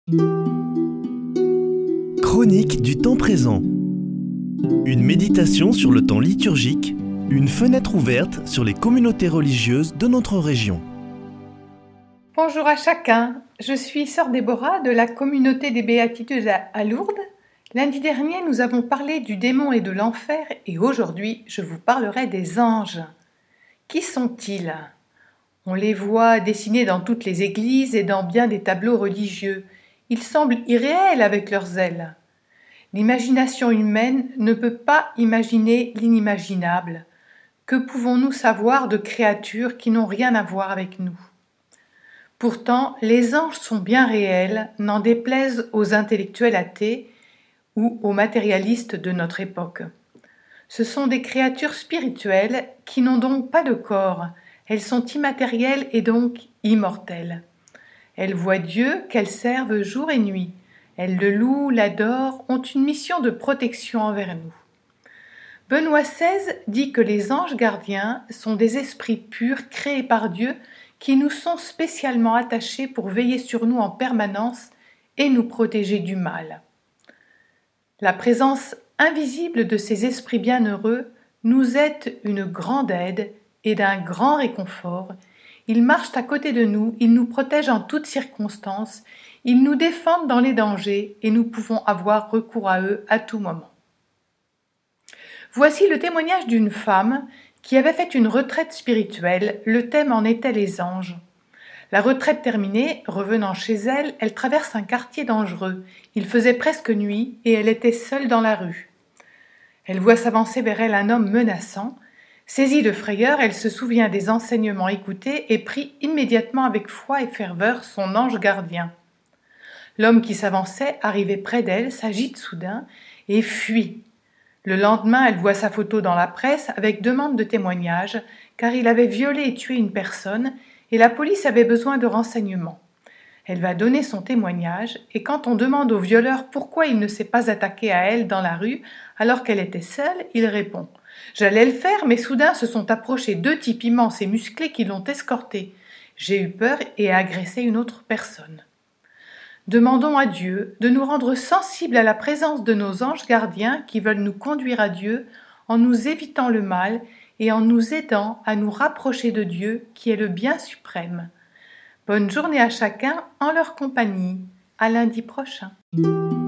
Chronique du temps présent. Une méditation sur le temps liturgique, une fenêtre ouverte sur les communautés religieuses de notre région. Bonjour à chacun, je suis sœur Déborah de la communauté des Béatitudes à Lourdes. Lundi dernier, nous avons parlé du démon et de l'enfer et aujourd'hui, je vous parlerai des anges. Qui sont-ils ? On les voit dessinés dans toutes les églises et dans bien des tableaux religieux. Ils semblent irréels avec leurs ailes. L'imagination humaine ne peut pas imaginer l'inimaginable. Que pouvons-nous savoir de créatures qui n'ont rien à voir avec nous ? Pourtant, les anges sont bien réels, n'en déplaise aux intellectuels athées ou aux matérialistes de notre époque. Ce sont des créatures spirituelles qui n'ont donc pas de corps. Elles sont immatérielles et donc immortelles. Elles voient Dieu qu'elles servent jour et nuit. Elles le louent, l'adorent, ont une mission de protection envers nous. Benoît XVI dit que les anges gardiens sont des esprits purs créés par Dieu qui nous sont spécialement attachés pour veiller sur nous en permanence et nous protéger du mal. La présence invisible de ces esprits bienheureux nous est une grande aide et d'un grand réconfort. Ils marchent à côté de nous, ils nous protègent en toutes circonstances, ils nous défendent dans les dangers et nous pouvons avoir recours à eux à tout moment. Voici le témoignage d'une femme qui avait fait une retraite spirituelle. Le thème en était les anges. La retraite terminée, revenant chez elle, elle traverse un quartier dangereux. Il faisait presque nuit et elle était seule dans la rue. Elle voit s'avancer vers elle un homme menaçant. Saisie de frayeur, elle se souvient des enseignements écoutés et prie immédiatement avec foi et ferveur son ange gardien. L'homme qui s'avançait, arrivé près d'elle, s'agite soudain et fuit. Le lendemain, elle voit sa photo dans la presse avec demande de témoignage, car il avait violé et tué une personne et la police avait besoin de renseignements. Elle va donner son témoignage et quand on demande au violeur pourquoi il ne s'est pas attaqué à elle dans la rue alors qu'elle était seule, il répond « J'allais le faire, mais soudain se sont approchés 2 types immenses et musclés qui l'ont escorté. J'ai eu peur et ai agressé une autre personne. » Demandons à Dieu de nous rendre sensibles à la présence de nos anges gardiens qui veulent nous conduire à Dieu en nous évitant le mal et en nous aidant à nous rapprocher de Dieu qui est le bien suprême. Bonne journée à chacun en leur compagnie. À lundi prochain.